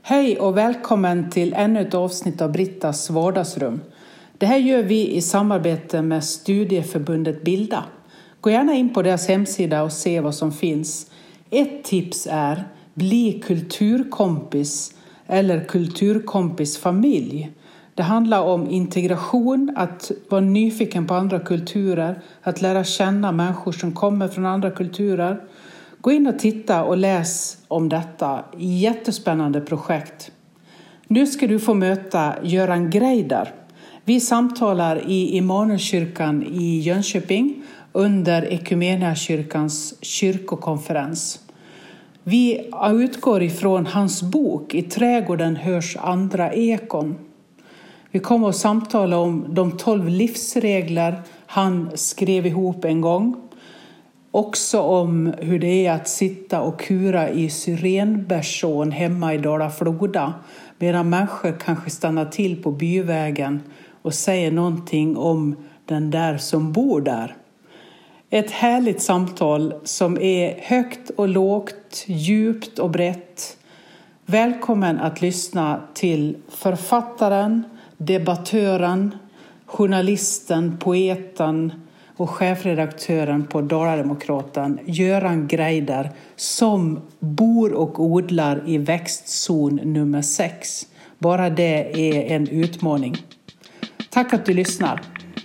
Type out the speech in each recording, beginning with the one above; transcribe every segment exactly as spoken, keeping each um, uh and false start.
Hej och välkommen till ännu ett avsnitt av Brittas vardagsrum. Det här gör vi i samarbete med studieförbundet Bilda. Gå gärna in på deras hemsida och se vad som finns. Ett tips är bli kulturkompis eller kulturkompisfamilj. Det handlar om integration, att vara nyfiken på andra kulturer, att lära känna människor som kommer från andra kulturer. Gå in och titta och läs om detta jättespännande projekt. Nu ska du få möta Göran Greider. Vi samtalar i Immanuelskyrkan i Jönköping under Ekumeniakyrkans kyrkokonferens. Vi utgår ifrån hans bok I trädgården hörs andra ekon. Vi kommer att samtala om de tolv livsregler han skrev ihop en gång. Också om hur det är att sitta och kura i syrenbärsån hemma i Dala-Floda. Medan människor kanske stannar till på byvägen och säger någonting om den där som bor där. Ett härligt samtal som är högt och lågt, djupt och brett. Välkommen att lyssna till författaren, debattören, journalisten, poeten och chefredaktören på Dala-Demokraten Göran Greider som bor och odlar i växtzon nummer sex. Bara det är en utmaning. Tack att du lyssnar.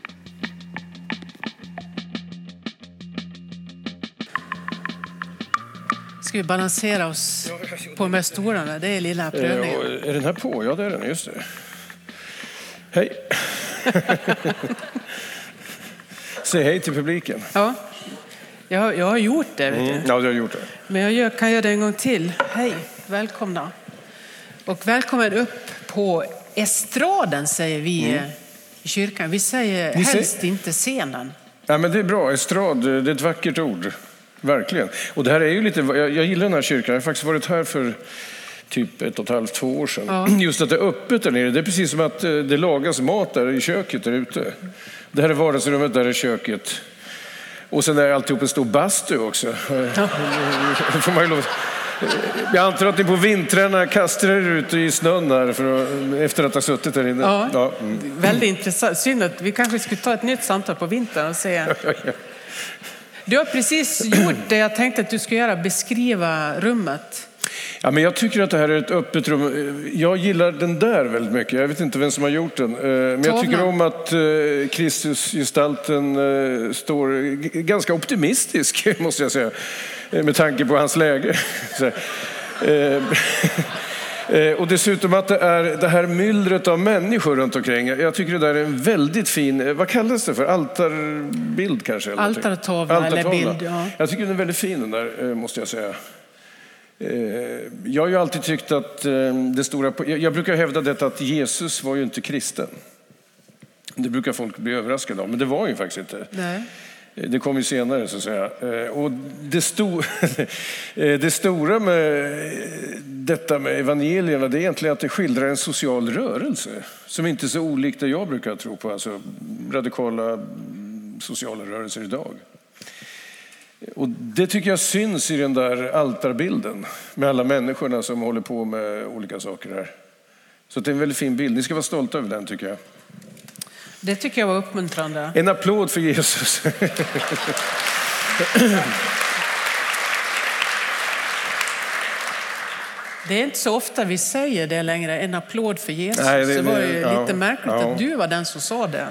Ska vi balansera oss på de här stolarna? Det är lilla prövningen. Är den här på? Ja, det är den. Just det. Hej. Säg hej till publiken. Ja, jag, jag har gjort det. Vet du. Mm, ja, du har gjort det. Men jag gör, kan göra det en gång till. Hej, välkomna. Och välkommen upp på estraden, säger vi mm. i kyrkan. Vi säger vi helst säger... inte scenen. Ja, men det är bra. Estrad, det är ett vackert ord. Verkligen. Och det här är ju lite... Jag, jag gillar den här kyrkan. Jag har faktiskt varit här för... typ ett och ett halvt, två år sedan. Ja. Just att det är öppet där nere. Det är precis som att det lagas mat där i köket där ute. Det här är vardagsrummet, där är köket. Och sen är alltihop en stor bastu också. Ja. Får man ju lov... Jag antar att ni på vintrarna kastar er ut i snön här för att, efter att ha suttit där inne. Ja, ja. Mm. Väldigt intressant. Synd att vi kanske skulle ta ett nytt samtal på vintern och se... Ja, ja, ja. Du har precis gjort det jag tänkte att du skulle göra, beskriva rummet. Ja, men jag tycker att det här är ett öppet rum. Jag gillar den där väldigt mycket. Jag vet inte vem som har gjort den. Men jag tycker om att Kristusgestalten står ganska optimistisk, måste jag säga. Med tanke på hans läge. Och dessutom att det är det här myllret av människor runt omkring. Jag tycker det där är en väldigt fin, vad kallas det för? Altarbild kanske? Altartavla eller bild, ja. Jag tycker den är väldigt fin den där, måste jag säga. Jag har ju alltid tyckt att det stora... Jag brukar hävda detta att Jesus var ju inte kristen. Det brukar folk bli överraskade av, men det var ju faktiskt inte. Nej. Det kom ju senare, så att säga. Och det, sto... det stora med detta med evangelierna, det är egentligen att det skildrar en social rörelse som inte är så olikt det jag brukar tro på, alltså radikala sociala rörelser idag. Och det tycker jag syns i den där altarbilden med alla människorna som håller på med olika saker här. Så det är en väldigt fin bild. Ni ska vara stolta över den, tycker jag. Det tycker jag var uppmuntrande. En applåd för Jesus. Det är inte så ofta vi säger det längre. En applåd för Jesus. Nej, det, det var ju det, lite ja, märkligt ja. att du var den som sa det.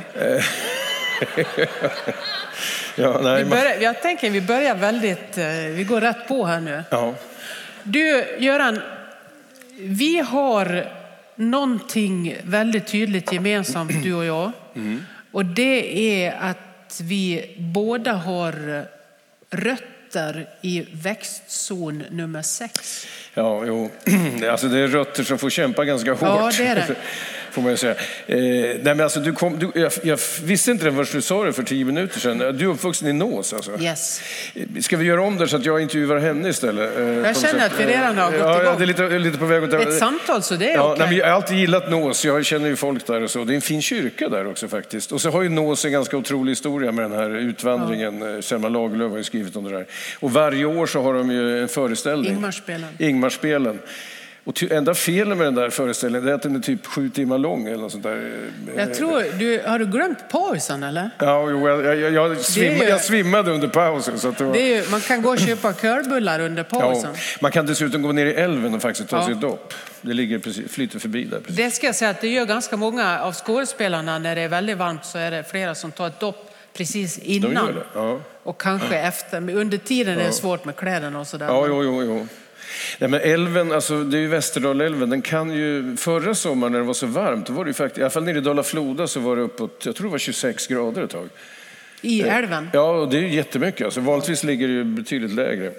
Ja, nej, vi börjar, jag tänker vi börjar väldigt, vi går rätt på här nu. Ja. Du, Göran, vi har någonting väldigt tydligt gemensamt, du och jag. Mm. Och det är att vi båda har rötter i växtzon nummer sex. Ja, jo. Alltså det är rötter som får kämpa ganska hårt. Ja, det är det. Får man ju säga. Eh, nej men alltså, du kom, du, jag, jag visste inte vad du sa det för tio minuter sedan. Du är uppvuxen i Nås alltså. Yes. Ska vi göra om det så att jag intervjuar henne istället? Eh, jag känner att vi redan har gått ja, igång. Ja, det är lite, lite på väg att... Ett samtal, så det är ja, okej. Nej, men jag har alltid gillat Nås. Jag känner ju folk där och så. Det är en fin kyrka där också faktiskt. Och så har ju Nås en ganska otrolig historia med den här utvandringen. Ja. Selma Lagerlöf har ju skrivit om det där. Och varje år så har de ju en föreställning. Ingmarspelen. Ingmarspelen. Och ty, enda felen med den där föreställningen är att den är typ sju timmar lång eller något sånt där. Jag tror, du, har du glömt pausen eller? Ja, jo, jag, jag, jag, svimma, ju, jag svimmade under pausen. Så att det var... det är ju, man kan gå och köpa körbullar under pausen. Ja, man kan dessutom gå ner i älven och faktiskt ta ja. sig ett dopp. Det ligger precis, flyter förbi där. Precis. Det ska jag säga att det gör ganska många av skådespelarna. När det är väldigt varmt så är det flera som tar ett dopp precis innan. De ja. Och kanske ja. efter. Men under tiden ja. är det svårt med kläderna och sådär. Ja, jo, jo, jo. Nej, men älven, alltså det är ju Västerdalälven, den kan ju, förra sommaren när det var så varmt, då var det ju faktiskt, i alla fall nere i Dala-Floda så var det uppåt, jag tror det var tjugosex grader ett tag. I älven? Ja, och det är ju jättemycket, alltså vanligtvis ligger det ju betydligt lägre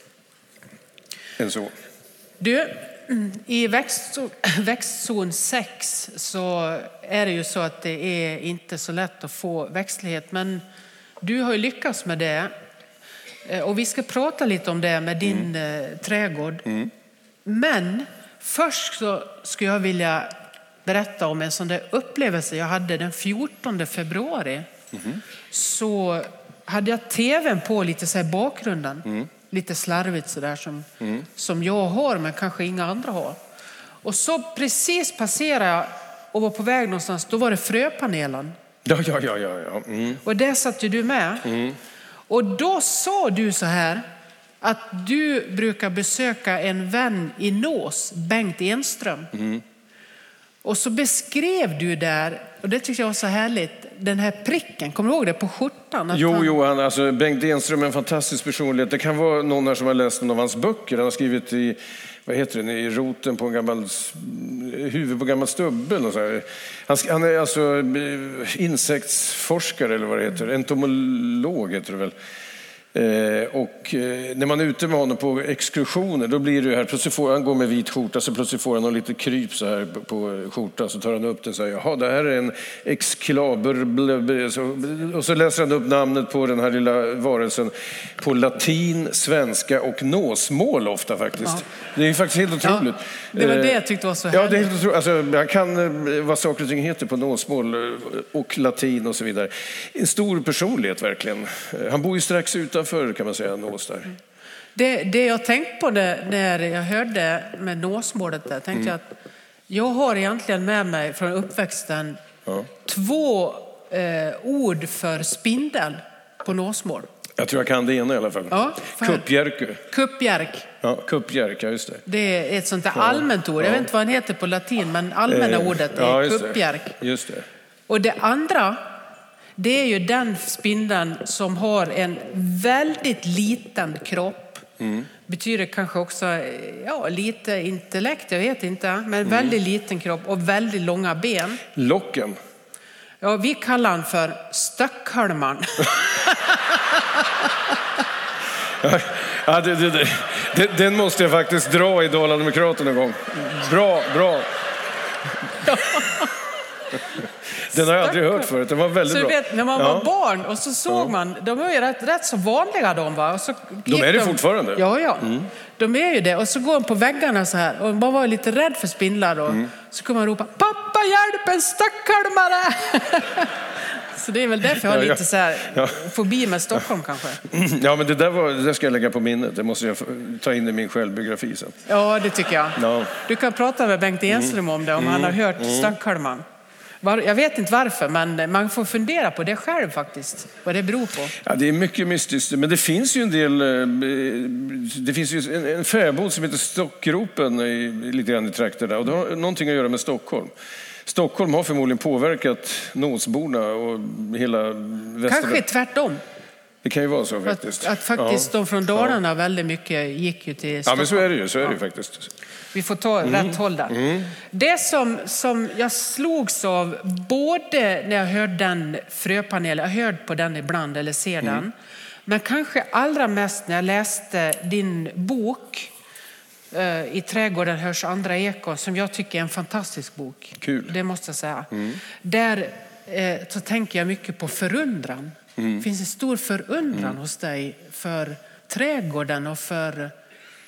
än så. Du, i växtzon, växtzon sex så är det ju så att det är inte så lätt att få växtlighet, men du har ju lyckats med det. Och vi ska prata lite om det med din mm. trädgård. Mm. Men först så skulle jag vilja berätta om en sån där upplevelse jag hade den fjortonde februari. Mm. Så hade jag tvn på lite så här bakgrunden. Mm. Lite slarvigt sådär som, mm. som jag har men kanske inga andra har. Och så precis passerade jag och var på väg någonstans. Då var det fröpanelen. Ja, ja, ja. ja, ja. Mm. Och där satt ju du med. Mm. Och då sa du så här att du brukar besöka en vän i Nås, Bengt Enström. Mm. Och så beskrev du där, och det tyckte jag var så härligt, den här pricken, kommer du ihåg det på skjortan? Att jo, han... jo han, alltså, Bengt Enström är en fantastisk personlighet. Det kan vara någon här som har läst någon av hans böcker. Han har skrivit i, vad heter det, i roten på en gammal, huvud på en gammal stubbel. Och så här. Han, han är alltså insektsforskare eller vad det heter, entomolog heter det väl. Eh, och eh, när man är ute med honom på exkursioner då blir det här, plötsligt får han gå med vit skjorta så plötsligt får han någon lite kryp så här på, på skjortan, så tar han upp den och säger jaha, det här är en exklaber och så läser han upp namnet på den här lilla varelsen på latin, svenska och nåsmål ofta faktiskt. Ja. Det är faktiskt helt otroligt. Ja, det var det jag tyckte var så härligt. Ja, det är helt otroligt. Alltså, han kan vad saker och ting heter på nåsmål och latin och så vidare. En stor personlighet verkligen. Han bor ju strax utanför kan man säga, Nås där. Det, det jag tänkte på det, när jag hörde med nåsmålet där, tänkte mm. jag att jag har egentligen med mig från uppväxten ja. två eh, ord för spindel på nåsmål. Jag tror jag kan det ena i alla fall. Ja, kuppjärk. Kuppjärk. Ja, kuppjärk, ja just det. Det är ett sånt där ja. allmänt ord. Jag vet inte vad den heter på latin, men allmänna eh, ordet är ja, just kuppjärk. Det. Just det. Och det andra, det är ju den spindeln som har en väldigt liten kropp. Mm. Betyder kanske också ja, lite intellekt, jag vet inte. Men mm. väldigt liten kropp och väldigt långa ben. Locken. Ja, vi kallar han för Stockholman. ja, det, det, det, det, den måste jag faktiskt dra i Dala-Demokraten en gång. Bra, bra. Den har jag aldrig hört förut, den var väldigt så bra. Vet, när man ja. var barn och så såg ja. man, de är ju rätt, rätt så vanliga de va. Och så de är det de, fortfarande? Ja, ja. Mm. De är ju det. Och så går de på väggarna så här och man var lite rädd för spindlar då. Mm. Så kommer man ropa, pappa hjälp en stockholmare! Så det är väl därför jag har lite så här ja. fobi med Stockholm kanske. Ja, men det där, var, det där ska jag lägga på minnet. Det måste jag ta in i min självbiografi sen. Ja, det tycker jag. No. Du kan prata med Bengt Enström om det, om mm. han har hört mm. Stockholman. Jag vet inte varför, men man får fundera på det själv faktiskt. Vad det beror på. Ja, det är mycket mystiskt. Men det finns ju en del... Det finns ju en, en fäbod som heter Stockgropen i, lite grann i trakterna. Och det har någonting att göra med Stockholm. Stockholm har förmodligen påverkat Nåsborna och hela västra... Kanske tvärtom. Det kan ju vara så faktiskt. Att, att faktiskt ja. de från Dalarna ja. väldigt mycket gick ju till Stockholm. Ja, men så är det ju, så är det ju faktiskt. Vi får ta mm. rätt håll där. Mm. Det som, som jag slogs av, både när jag hörde den fröpanelen, jag hörde på den ibland eller ser mm. den, men kanske allra mest när jag läste din bok uh, I trädgården hörs andra ekon, som jag tycker är en fantastisk bok. Kul. Det måste jag säga. Mm. Där uh, så tänker jag mycket på förundran. Mm. Det finns en stor förundran mm. hos dig för trädgården och för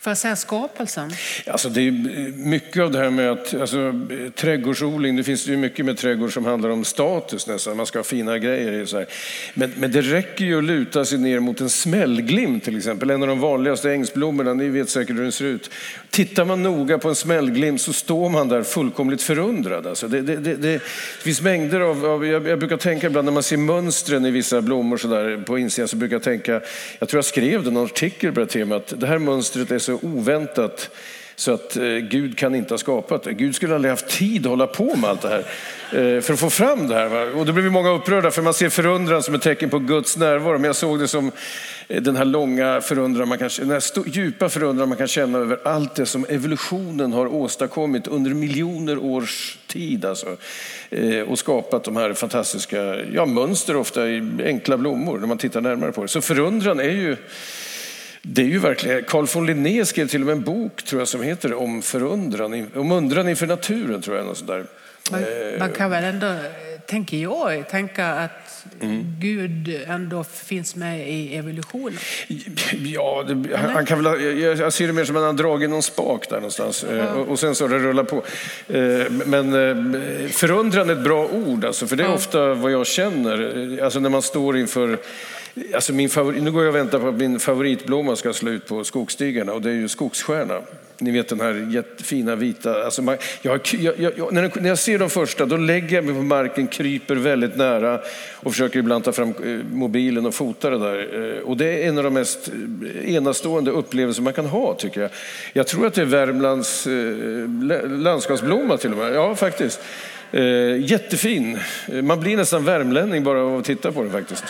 För att säga skapelsen? Alltså det är mycket av det här med att alltså, trädgårdsodling, det finns ju mycket med trädgård som handlar om status nästan, man ska ha fina grejer så här. Men, men det räcker ju att luta sig ner mot en smällglim till exempel, en av de vanligaste ängsblommorna, ni vet säkert hur den ser ut. Tittar man noga på en smällglim så står man där fullkomligt förundrad. Alltså det, det, det, det finns mängder av, av jag, jag brukar tänka ibland när man ser mönstren i vissa blommor så där på insidan, så brukar jag tänka, jag tror jag skrev den artikel på det temat, det här mönstret är så oväntat så att eh, Gud kan inte ha skapat det. Gud skulle aldrig haft tid att hålla på med allt det här eh, för att få fram det här. Va? Och då blir vi många upprörda för man ser förundran som ett tecken på Guds närvaro. Men jag såg det som eh, den här långa förundran, man kan, den här st- djupa förundran man kan känna över allt det som evolutionen har åstadkommit under miljoner års tid. Alltså, eh, och skapat de här fantastiska ja, mönster ofta i enkla blommor när man tittar närmare på det. Så förundran är ju Det är ju verkligen, Carl von Linné skrev till och med en bok tror jag som heter om förundran, om undran inför naturen tror jag. Något sånt där. Man, man kan väl ändå, tänker jag, tänka att mm. Gud ändå finns med i evolutionen. Ja, det, han, han kan väl, jag, jag ser det mer som att han har dragit någon spak där någonstans ja. och, och sen så det rullar på. Men förundran är ett bra ord, alltså, för det är ja. ofta vad jag känner, alltså när man står inför Alltså min favorit, nu går jag och väntar på att min favoritblomma ska slå ut på skogsstigarna och det är ju skogsstjärna. Ni vet den här jättefina vita. Alltså man, jag, jag, jag, när jag ser de första då lägger jag mig på marken, kryper väldigt nära och försöker ibland ta fram mobilen och fota det där. Och det är en av de mest enastående upplevelser man kan ha tycker jag. Jag tror att det är Värmlands landskapsblomma till och med. Ja faktiskt. Jättefin. Man blir nästan värmlänning bara av att titta på den faktiskt.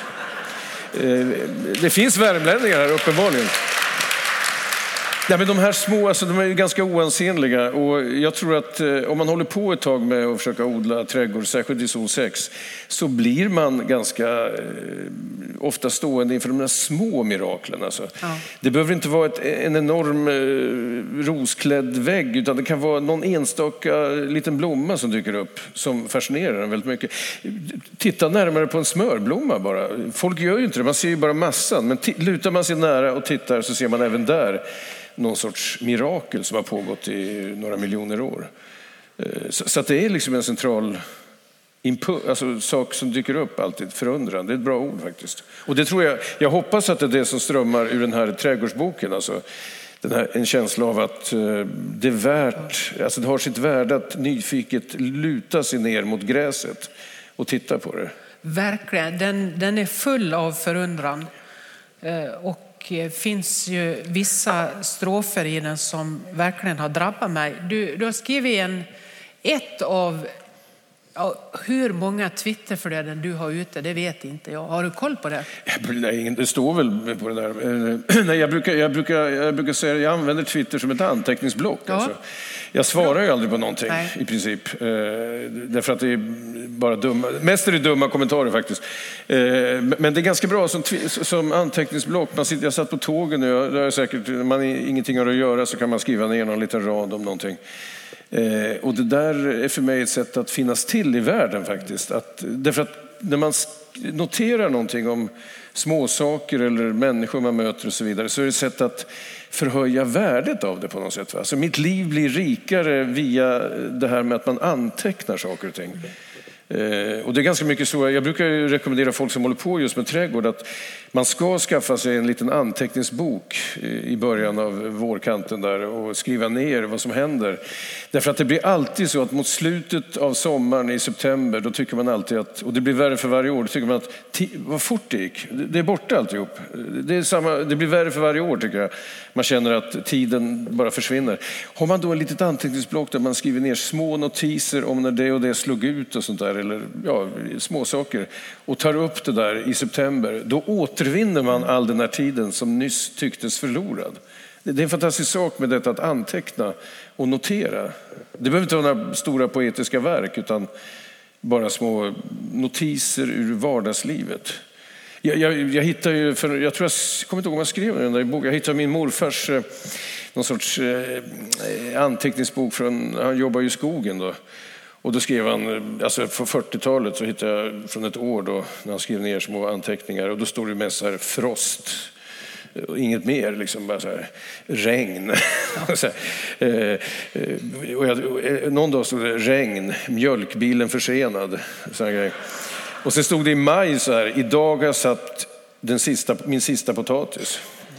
Det finns värmlänningar här uppenbarligen. Ja, men de här små, alltså, de är ju ganska oansenliga och jag tror att eh, om man håller på ett tag med att försöka odla trädgård, särskilt i zon sex, så blir man ganska eh, ofta stående inför de här små miraklen. Alltså. Ja. Det behöver inte vara ett, en enorm eh, rosklädd vägg utan det kan vara någon enstaka liten blomma som dyker upp som fascinerar en väldigt mycket. Titta närmare på en smörblomma bara. Folk gör ju inte det, man ser ju bara massan, men t- lutar man sig nära och tittar så ser man även där någon sorts mirakel som har pågått i några miljoner år. Så, så att det är liksom en central impuls, alltså sak som dyker upp alltid, förundran. Det är ett bra ord faktiskt. Och det tror jag, jag hoppas att det är det som strömmar ur den här trädgårdsboken. Alltså den här, en känsla av att det är värt, alltså det har sitt värde att nyfiket luta sig ner mot gräset och titta på det. Verkligen, den, den är full av förundran. Och det finns ju vissa strofer i den som verkligen har drabbat mig. Du, du har skrivit en, ett av ja, hur många Twitterflöden du har ute, det vet inte jag. Har du koll på det? Nej, det står väl på det där. Nej, jag, brukar, jag, brukar, jag brukar säga att jag använder Twitter som ett anteckningsblock. Ja. Alltså. Jag svarar ju aldrig på någonting. Nej. I princip. Eh, därför att det är bara dumma, mest är det dumma kommentarer faktiskt. Eh, men det är ganska bra som, som anteckningsblock. Man sitter, jag satt på tågen nu, jag, jag säkert, man har ingenting att göra så kan man skriva ner någon liten rad om någonting. Eh, och det där är för mig ett sätt att finnas till i världen faktiskt. Att, därför att när man noterar någonting om småsaker eller människor man möter och så vidare så är det ett sätt att förhöja värdet av det på något sätt. Va? Så mitt liv blir rikare via det här med att man antecknar saker och ting. Eh, och det är ganska mycket så, jag brukar ju rekommendera folk som håller på just med trädgård att man ska skaffa sig en liten anteckningsbok i början av vårkanten där och skriva ner vad som händer. Därför att det blir alltid så att mot slutet av sommaren i september då tycker man alltid att, och det blir värre för varje år, då tycker man att vad fort det gick, det är borta alltihop. Det, är samma, det blir värre för varje år tycker jag. Man känner att tiden bara försvinner. Har man då ett litet anteckningsblock där man skriver ner små notiser om när det och det slog ut och sånt där, eller ja, små saker och tar upp det där i september, då återvinner man all den här tiden som nyss tycktes förlorad. Det är en fantastisk sak med detta att anteckna och notera. Det behöver inte vara några stora poetiska verk utan bara små notiser ur vardagslivet. Jag, jag, jag hittar ju, för, jag tror jag kommer inte ihåg om jag skrev den där i boken. Jag hittade min morfars eh, någon sorts eh, anteckningsbok från, han jobbar ju i skogen då. Och då skrev han, alltså på fyrtiotalet så hittade jag från ett år då när han skrev ner små anteckningar och då står det mest så här frost. Inget mer, liksom bara så här, regn. så här, eh, och jag, någon dag stod det regn, mjölkbilen försenad. Så här, och sen stod det i maj så här, idag har jag satt den sista, min sista potatis.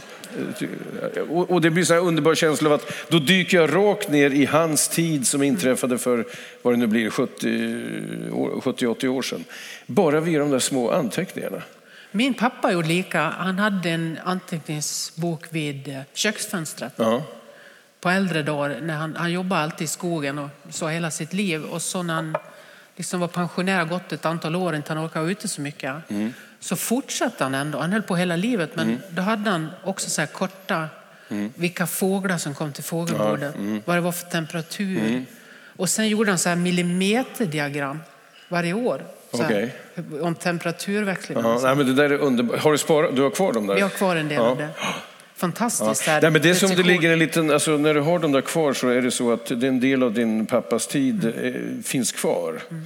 Och, och det blir så här underbar känsla av att då dyker jag rakt ner i hans tid som inträffade för vad det nu blir sjuttio åttio år sedan. Bara via de där små anteckningarna. Min pappa gjorde lika. Han hade en anteckningsbok vid köksfönstret. Ja. På äldre dagar. När han, han jobbade alltid i skogen och så hela sitt liv. Och så när han liksom var pensionär och gått ett antal år, inte han orkade ute så mycket. Mm. Så fortsatte han ändå. Han höll på hela livet. Men mm. då hade han också så här korta, mm. vilka fåglar som kom till fågelbordet. Ja. Mm. Vad det var för temperatur. Mm. Och sen gjorde han så här millimeterdiagram varje år. Okay. Här, om temperaturväxling. Nej, men det där är underbart. Har du sparat? Du har kvar dem där? Jag har kvar en del ja. av det. Fantastiskt. Ja. Nej, men det är som det ligger en liten, alltså, när du har dem där kvar så är det så att det är en del av din pappas tid mm. eh, finns kvar. Mm.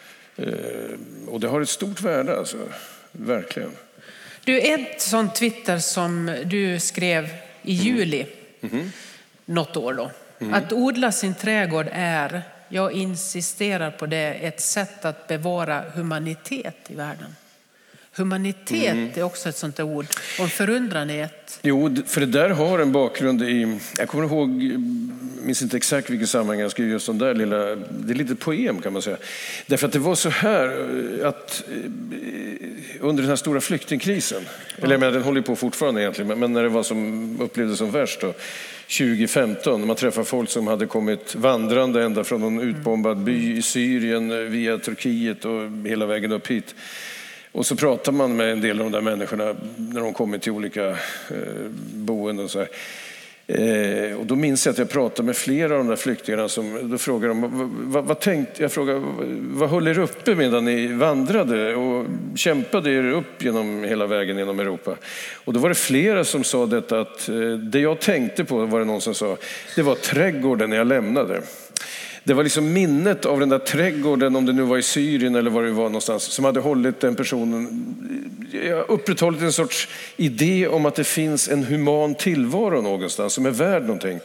Eh, och det har ett stort värde, alltså. Verkligen. Du, ett sånt Twitter som du skrev i juli mm. Mm. något år då. Mm. Att odla sin trädgård är, jag insisterar på det, ett sätt att bevara humanitet i världen. Humanitet mm. är också ett sånt ord. Och förundranhet. Jo, för det där har en bakgrund i, jag kommer ihåg, minns inte exakt vilket sammanhang jag skrev just om där lilla, det är lite poem kan man säga. Därför att det var så här att under den här stora flyktingkrisen, ja. eller jag menar, den håller på fortfarande egentligen, men när det var som upplevdes som värst då, tjugo femton, när man träffar folk som hade kommit vandrande ända från någon utbombad by i Syrien via Turkiet och hela vägen upp hit. Och så pratar man med en del av de där människorna när de kommer till olika eh, boenden och så här. Eh, och då minns jag att jag pratade med flera av de där flyktingarna som då frågade de, vad, vad, vad tänkte, jag frågade, vad höll er uppe medan ni vandrade och kämpade er upp genom hela vägen genom Europa? Och då var det flera som sa detta att eh, det jag tänkte på, var det någon som sa, det var trädgården jag lämnade. Det var liksom minnet av den där trädgården, om det nu var i Syrien eller var det var någonstans, som hade hållit den personen, upprätthållit en sorts idé om att det finns en human tillvaro någonstans som är värd någonting.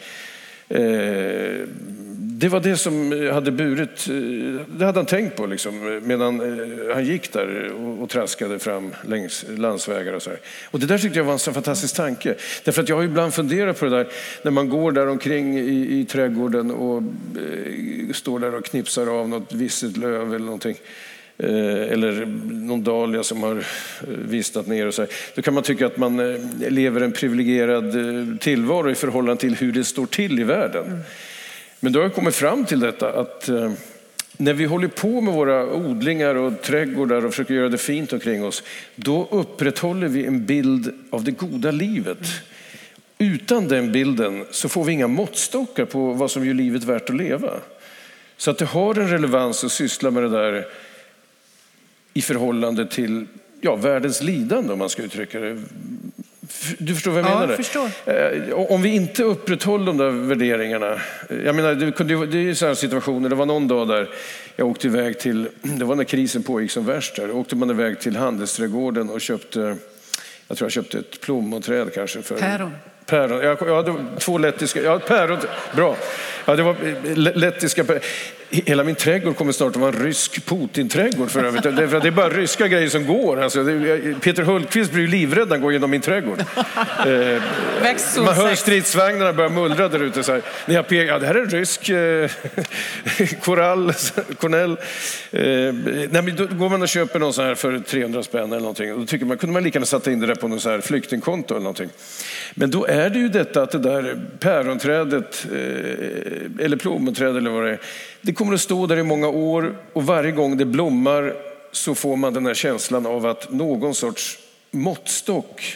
Det var det som hade burit, det hade han tänkt på liksom, medan han gick där och, och traskade fram längs landsvägar och så här. Och det där tyckte jag var en så fantastisk tanke. Därför att jag har ibland funderat på det där när man går där omkring i, i trädgården och eh, står där och knipsar av något visset löv eller någonting. Eller någon dahlia som har vistat ner och så här. Då kan man tycka att man lever en privilegierad tillvaro i förhållande till hur det står till i världen. Mm. Men då har jag kommit fram till detta att när vi håller på med våra odlingar och trädgårdar och försöker göra det fint omkring oss, då upprätthåller vi en bild av det goda livet. Mm. Utan den bilden så får vi inga måttstockar på vad som gör livet värt att leva. Så att det har en relevans att syssla med det där i förhållande till ja, världens lidande, om man ska uttrycka det. Du förstår vad jag ja, menar? Jag förstår. Om vi inte upprätthåller de där värderingarna. Jag menar, det, kunde, det är ju så här situationer. Det var någon dag där jag åkte iväg till, det var när krisen pågick som värst där. Då åkte man iväg till handelsträdgården och köpte, jag tror jag köpte ett plommonträd kanske. För, päron. Päron. Ja, ja, det var två lettiska, ja, päron, bra. Ja, det var lettiska päron. Hela min trädgård kommer snart att vara en rysk Putin-trädgård för övrigt. Det är, det är bara ryska grejer som går. Alltså, det, Peter Hultqvist blir ju livrädd när han går genom min trädgård. Eh, man hör stridsvagnarna börja mullra där ute. Så här. När jag pekar, ja, det här är en rysk eh, korall, kornell. Eh, nej, men då går man och köper någon så här för trehundra spänn eller någonting. Och då tycker man, kunde man lika gärna sätta in det där på någon så här flyktingkonto eller någonting. Men då är det ju detta att det där päronträdet eh, eller plommonträd eller vad det är, det kommer att stå där i många år och varje gång det blommar så får man den här känslan av att någon sorts måttstock,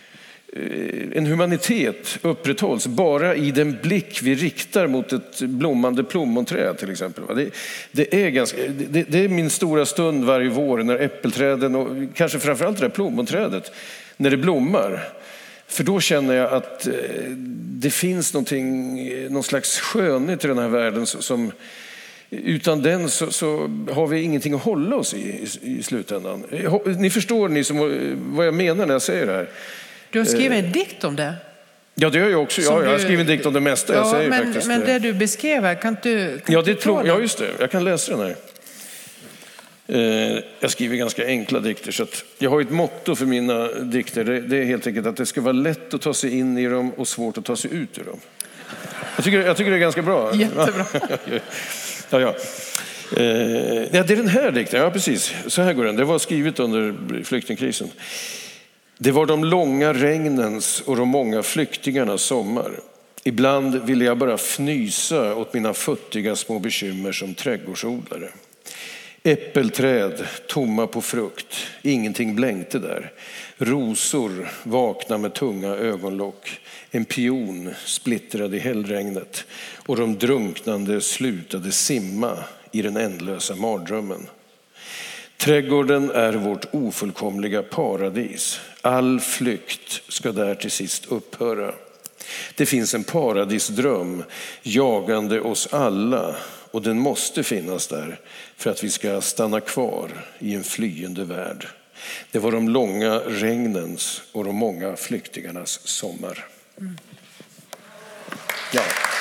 en humanitet upprätthålls bara i den blick vi riktar mot ett blommande plommonträd till exempel. Det, det, är ganska, det, det är min stora stund varje vår när äppelträden och kanske framförallt det här plommonträdet, när det blommar. För då känner jag att det finns någonting, någon slags skönhet i den här världen som utan den så, så har vi ingenting att hålla oss i, i, i slutändan. Ni förstår ni som, vad jag menar när jag säger det här. Du har skrivit en dikt om det. Ja, det gör jag också. Ja, du, jag har skrivit en dikt om det mesta. Ja, jag säger men, faktiskt men det. det du beskriver, kan du kan Ja, du det tror, ta ja, den? just det. Jag kan läsa den här. Eh, jag skriver ganska enkla dikter. Så att jag har ett motto för mina dikter. Det, det är helt enkelt att det ska vara lätt att ta sig in i dem och svårt att ta sig ut ur dem. Jag tycker, jag tycker det är ganska bra. Jättebra. ja, ja. Eh, ja, det är den här dikten. Ja, precis. Så här går den. Det var skrivet under flyktingkrisen. Det var de långa regnens och de många flyktingarnas sommar. Ibland ville jag bara fnysa åt mina futtiga små bekymmer som trädgårdsodlare. Äppelträd tomma på frukt, ingenting blänkte där. Rosor vakna med tunga ögonlock. En pion splittrade i hällregnet och de drunknande slutade simma i den ändlösa mardrömmen. Trädgården är vårt ofullkomliga paradis. All flykt ska där till sist upphöra. Det finns en paradisdröm jagande oss alla och den måste finnas där för att vi ska stanna kvar i en flyende värld. Det var de långa regnens och de många flyktingarnas sommar. Mm. Ja.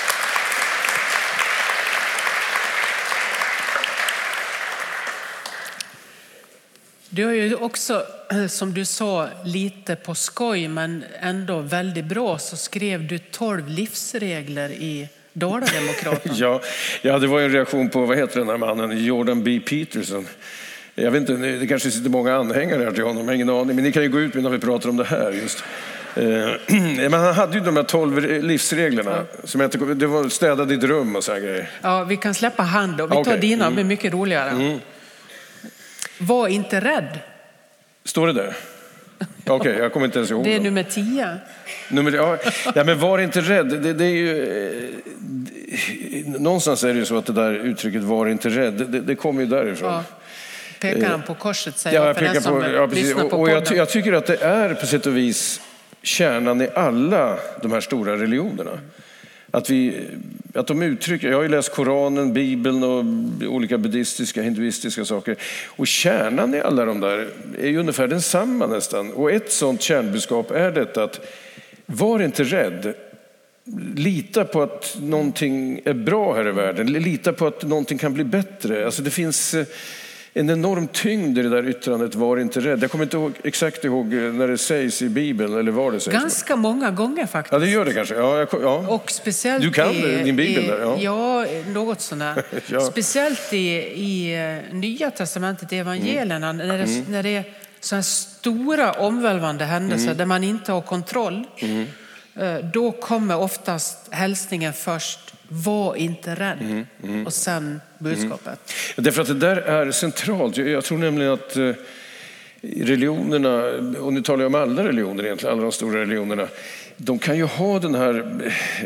Du har ju också, som du sa, lite på skoj men ändå väldigt bra, så skrev du tolv livsregler i Dala-Demokraten. ja, ja, det var en reaktion på, vad heter den här mannen, Jordan B. Peterson. Jag vet inte, det kanske sitter många anhängare här till honom, jag har ingen aning, men ni kan ju gå ut när vi pratar om det här just. Men han hade ju de här tolv livsreglerna, ja. Som jag inte, det var städad i dröm och så här grejer. Ja, vi kan släppa hand och vi tar okay. dina, mm. blir mycket roligare. Mm. Var inte rädd. Står det där? Okej, okay, jag kommer inte ens ihåg. Det är dem. nummer tio. Nummer, ja, ja, men var inte rädd. Det, det är ju, någonstans är det ju så att det där uttrycket var inte rädd, det, det kommer ju därifrån. Ja. Pekar han på korset, säger ja, jag, för den som på, ja, precis. lyssnar på och, och jag, podden. jag tycker att det är på sätt och vis kärnan i alla de här stora religionerna. Att, vi, att de uttrycker, jag har ju läst Koranen, Bibeln och olika buddhistiska, hinduistiska saker. Och kärnan i alla de där är ju ungefär densamma nästan. Och ett sånt kärnbudskap är detta att var inte rädd. Lita på att någonting är bra här i världen. Lita på att någonting kan bli bättre. Alltså det finns en enorm tyngd i det där yttrandet, var inte rädd. Jag kommer inte ihåg, exakt ihåg när det sägs i Bibeln eller var det sägs. Ganska många gånger faktiskt. Ja, det gör det kanske. Ja, jag, ja. Och speciellt du kan i, din Bibel i, där. Ja, ja något sådär. ja. Speciellt i, i Nya testamentet, i evangelierna, mm. när, det, mm. när det är så här stora omvälvande händelser mm. där man inte har kontroll. Mm. Då kommer oftast hälsningen först. Var inte rädd. Mm, mm. Och sen budskapet. Mm. Därför att det där är centralt. Jag tror nämligen att religionerna, och nu talar jag om alla religioner egentligen, alla de stora religionerna, de kan ju ha den här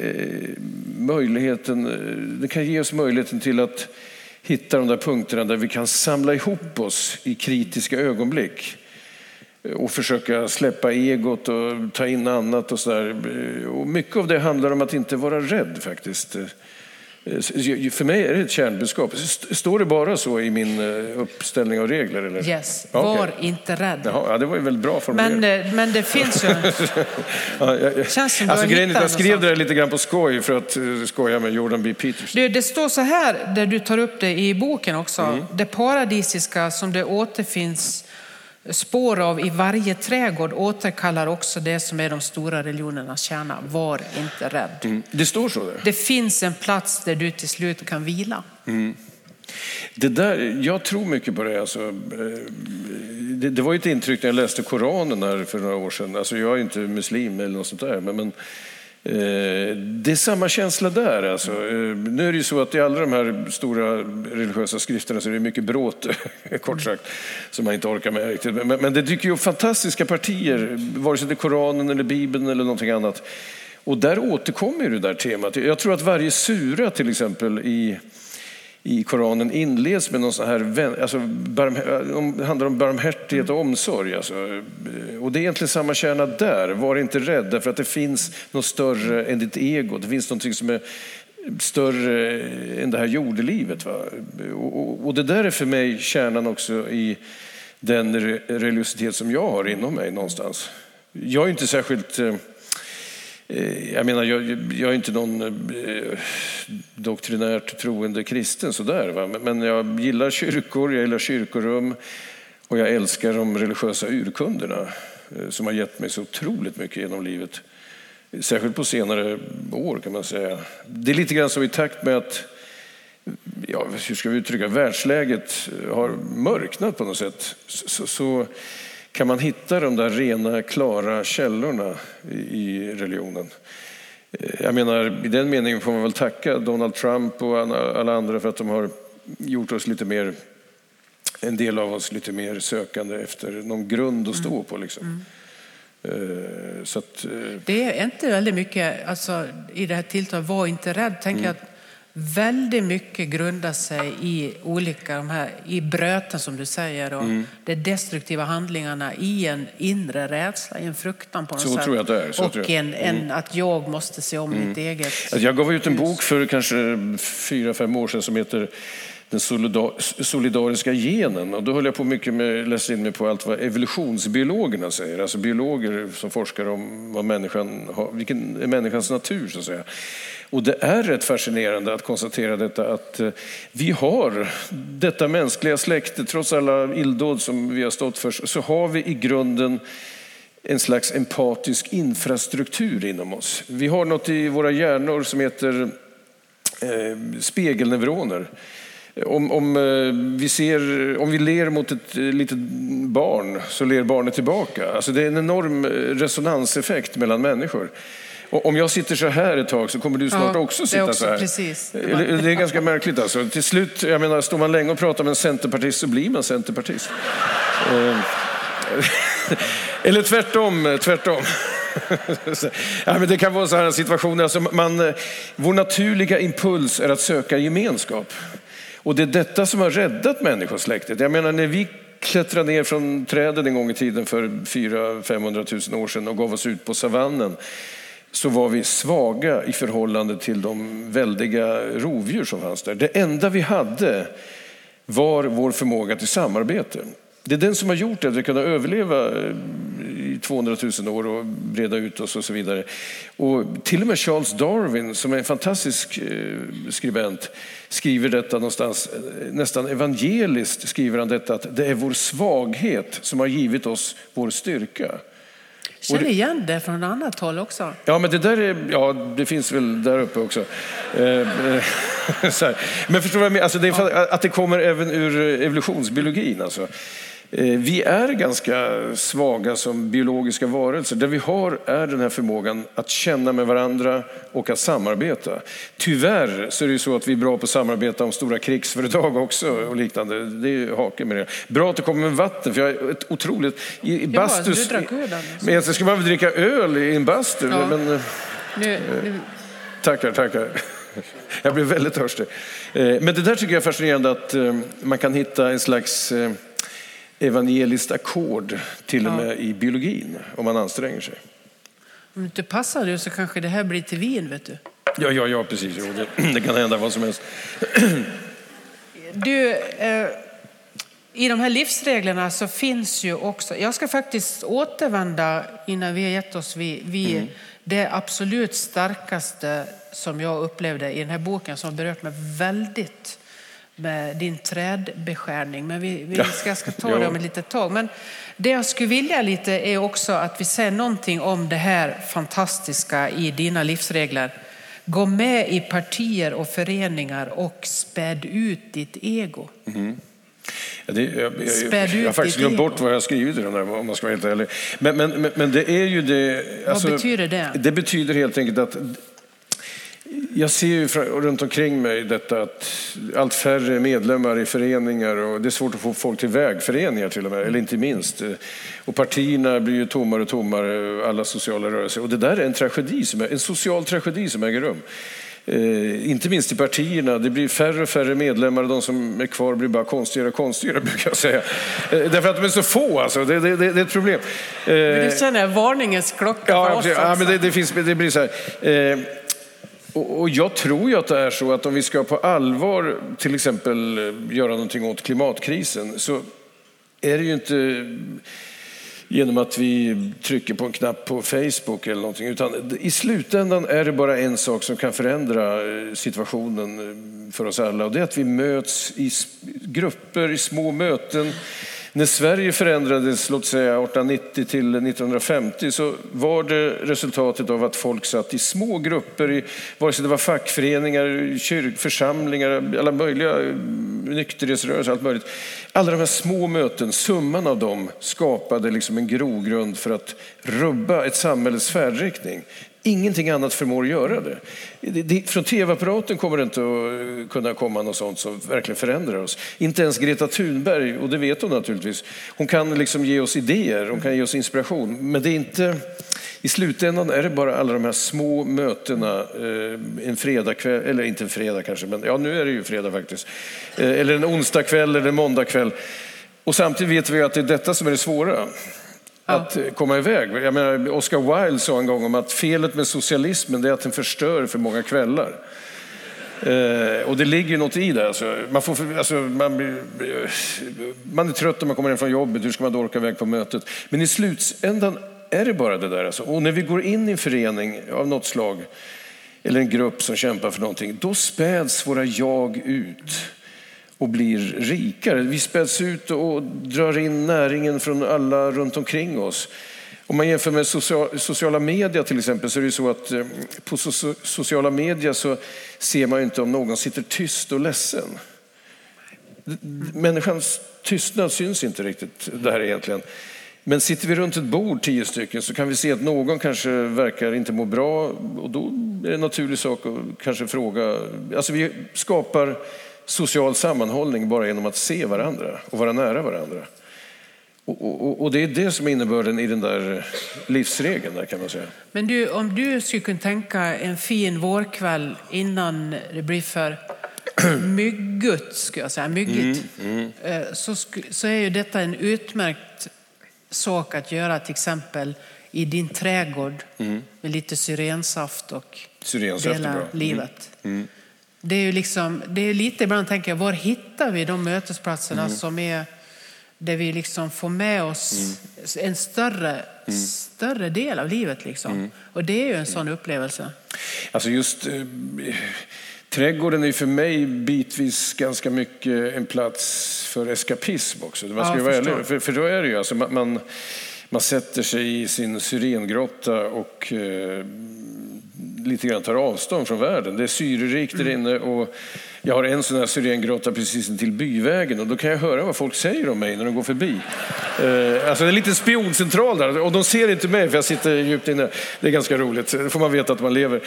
möjligheten, det kan ge oss möjligheten till att hitta de där punkterna där vi kan samla ihop oss i kritiska ögonblick. Och försöka släppa egot och ta in annat och sådär. Och mycket av det handlar om att inte vara rädd faktiskt. För mig är det ett kärnbudskap. Står det bara så i min uppställning av regler? Eller? Yes, var okay. inte rädd. Jaha, ja, det var ju väldigt bra formulerat. Men, men det finns ju... ja, jag, jag, känns som alltså, grejen, jag skrev sånt. det där lite grann på skoj för att skoja med Jordan B. Peterson. Det, det står så här, där du tar upp det i boken också. Mm. Det paradisiska som det återfinns spår av i varje trädgård återkallar också det som är de stora religionernas kärna. Var inte rädd. Mm. Det står så där. Det finns en plats där du till slut kan vila. Mm. Det där, jag tror mycket på det. Alltså, det, det var ju ett intryck när jag läste Koranen här för några år sedan. Alltså, jag är inte muslim eller något sånt där. Men, men det är samma känsla där. Alltså. Nu är det ju så att i alla de här stora religiösa skrifterna så är det mycket bråt, kort sagt, som man inte orkar med riktigt. Men, men det dyker ju upp fantastiska partier, vare sig det är Koranen eller Bibeln eller någonting annat. Och där återkommer ju det där temat. Jag tror att varje sura till exempel i i Koranen inleds med någon sån här, alltså, barm, det handlar om barmhärtighet och omsorg. Alltså. Och det är egentligen samma kärna där. Var inte rädd, därför att det finns något större än ditt ego. Det finns något som är större än det här jordelivet. Va? Och, och det där är för mig kärnan också i den religiositet som jag har inom mig någonstans. Jag är inte särskilt... Jag menar, jag, jag är inte någon eh, doktrinärt troende kristen sådär, va? Men jag gillar kyrkor, jag gillar kyrkorum och jag älskar de religiösa urkunderna eh, som har gett mig så otroligt mycket genom livet. Särskilt på senare år kan man säga. Det är lite grann så i takt med att, ja, hur ska vi uttrycka, världsläget har mörknat på något sätt, så, så kan man hitta de där rena, klara källorna i religionen. Jag menar, i den meningen får man väl tacka Donald Trump och alla andra för att de har gjort oss lite mer, en del av oss lite mer sökande efter någon grund att stå på liksom. Mm. Så att, det är inte väldigt mycket, alltså i det här tilltalet, var inte rädd, tänker mm. jag att väldigt mycket grundar sig i olika, de här, i bröten som du säger, och mm. de destruktiva handlingarna i en inre rädsla, i en fruktan på något så sätt. Tror jag det är. Så och tror jag. En, en, mm. att jag måste se om mm. mitt eget alltså, jag gav ut en bok för kanske fyra, fem år sedan som heter Den solidariska genen, och då höll jag på mycket med, läste in mig på allt vad evolutionsbiologerna säger, alltså biologer som forskar om vad människan har, vilken är människans natur så att säga. Och det är rätt fascinerande att konstatera detta, att vi har detta mänskliga släkte, trots alla illdåd som vi har stått för, så har vi i grunden en slags empatisk infrastruktur inom oss. Vi har något i våra hjärnor som heter eh, spegelneuroner. Om, om, vi ser, om vi ler mot ett litet barn så ler barnet tillbaka. Alltså det är en enorm resonanseffekt mellan människor. Och om jag sitter så här ett tag så kommer du snart ja, också sitta också, så här. Precis. Det, det är ganska märkligt alltså. Till slut, jag menar, står man länge och pratar med en centerpartist så blir man centerpartist. Eller tvärtom, tvärtom. Ja, men det kan vara så här situationer. Alltså man, vår naturliga impuls är att söka gemenskap. Och det är detta som har räddat människosläktet. Jag menar, när vi klättrade ner från träden en gång i tiden för fyra till femhundratusen år sedan och gav oss ut på savannen, så var vi svaga i förhållande till de väldiga rovdjur som fanns där. Det enda vi hade var vår förmåga till samarbete. Det är den som har gjort att vi kunde överleva i tvåhundratusen år och breda ut oss och så vidare. Och till och med Charles Darwin, som är en fantastisk skribent, skriver detta någonstans, nästan evangeliskt skriver han detta, att det är vår svaghet som har givit oss vår styrka. Känner igen det från annat håll också. Ja, men det där är, ja, det finns väl där uppe också. Så här. Men förstår du vad jag menar? Alltså det är ja. Att det kommer även ur evolutionsbiologin alltså. Vi är ganska svaga som biologiska varelser. Det vi har är den här förmågan att känna med varandra och att samarbeta. Tyvärr så är det ju så att vi är bra på att samarbeta om stora krigsföretag också och liknande. Det är haken med det. Bra att det kommer med vatten, för jag är ett otroligt... I, i bastus, ja, du drack öl. Men jag ska man väl dricka öl i en bastu? Ja. Men, nu, nu. Tackar, tackar. Jag blir väldigt törstig. Men det där tycker jag är fascinerande, att man kan hitta en slags... evangeliskt ackord till och med ja. i biologin om man anstränger sig. Om inte passar du så kanske det här blir till vin, vet du. Ja, ja, ja precis. Jo, det, det kan hända vad som helst. Du, eh, i de här livsreglerna så finns ju också, jag ska faktiskt återvända innan vi har gett oss vid, vid mm. det absolut starkaste som jag upplevde i den här boken, som berört mig väldigt med din trädbeskärning, men vi, vi ska, ska ta det om ett litet tag. Men det jag skulle vilja lite är också att vi säger någonting om det här fantastiska i dina livsregler. Gå med i partier och föreningar och späd ut ditt ego. Mm. Ja, det, jag, jag, jag, jag har faktiskt glömt bort vad jag har skrivit i den där, om man ska vara helt ärlig. Men, men, men, men det är ju det... Alltså, vad betyder det? Det betyder helt enkelt att jag ser ju runt omkring mig detta att allt färre medlemmar i föreningar, och det är svårt att få folk till vägföreningar till och med, eller inte minst. Och partierna blir ju tommare och tommare, alla sociala rörelser. Och det där är en tragedi, som är, en social tragedi som äger rum. Eh, inte minst i partierna, det blir färre och färre medlemmar, och de som är kvar blir bara konstigare och konstigare, brukar jag säga. Eh, därför att de är så få, alltså. det, det, det, det är ett problem. Eh, men du känner varningens klocka ja, för oss ja, men det, det, finns, det blir så här... Eh, Och jag tror ju att det är så att om vi ska på allvar till exempel göra någonting åt klimatkrisen, så är det ju inte genom att vi trycker på en knapp på Facebook eller någonting. Utan i slutändan är det bara en sak som kan förändra situationen för oss alla. Och det är att vi möts i grupper, i små möten. När Sverige förändrades, låt säga artonhundranittio till nittonhundrafemtio, så var det resultatet av att folk satt i små grupper, i, vare sig det var fackföreningar, kyrkförsamlingar, alla möjliga nykterhetsrörelser, allt möjligt. Alla de här små möten, summan av dem skapade liksom en grogrund för att rubba ett samhälles färdriktning. Ingenting annat förmår göra det. det, det från tv-apparaten kommer det inte att kunna komma något sånt som verkligen förändrar oss. Inte ens Greta Thunberg, och det vet hon naturligtvis. Hon kan liksom ge oss idéer, hon kan ge oss inspiration. Men det är inte, i slutändan är det bara alla de här små mötena, en fredagkväll, eller inte en fredag kanske, men ja, nu är det ju fredag faktiskt. Eller en onsdagkväll eller en måndagkväll. Och samtidigt vet vi att det är detta som är det svåra. Att komma iväg. Jag menar, Oscar Wilde sa en gång om att felet med socialismen är att den förstör för många kvällar. Eh, och det ligger ju något i det. Alltså, man, får, alltså, man, blir, man är trött när man kommer hem från jobbet. Hur ska man då orka iväg på mötet? Men i slutändan är det bara det där. Alltså. Och när vi går in i en förening av något slag, eller en grupp som kämpar för någonting, då späds våra jag ut och blir rikare. Vi späds ut och drar in näringen från alla runt omkring oss. Om man jämför med sociala medier till exempel, så är det så att på sociala medier så ser man inte om någon sitter tyst och ledsen. Människans tystnad syns inte riktigt där egentligen. Men sitter vi runt ett bord, tio stycken, så kan vi se att någon kanske verkar inte må bra, och då är det en naturlig sak att kanske fråga. Alltså vi skapar social sammanhållning bara genom att se varandra och vara nära varandra. Och, och, och det är det som är innebörden i den där livsregeln där, kan man säga. Men du, om du skulle kunna tänka en fin vårkväll innan det blir för myggut, ska jag säga, myggigt, mm, mm. Så, så är ju detta en utmärkt sak att göra, till exempel i din trädgård, mm. med lite syrensaft och syrensaft dela bra. livet. Mm. Mm. Det är ju liksom, det är lite, ibland tänker jag, var hittar vi de mötesplatserna mm. som är där vi liksom får med oss mm. en större, mm. större del av livet liksom. Mm. Och det är ju en sån upplevelse. Alltså just eh, trädgården är för mig bitvis ganska mycket en plats för eskapism också. Man ska ja, vara ärlig, för, för då är det ju alltså, man, man, man sätter sig i sin syrengrotta och eh, lite grann tar avstånd från världen. Det är syrerikt där inne, och jag har en sån här syrengrotta precis intill byvägen, och då kan jag höra vad folk säger om mig när de går förbi. Eh, alltså det är en liten spioncentral där, och de ser inte mig för jag sitter djupt inne. Det är ganska roligt, då får man veta att man lever.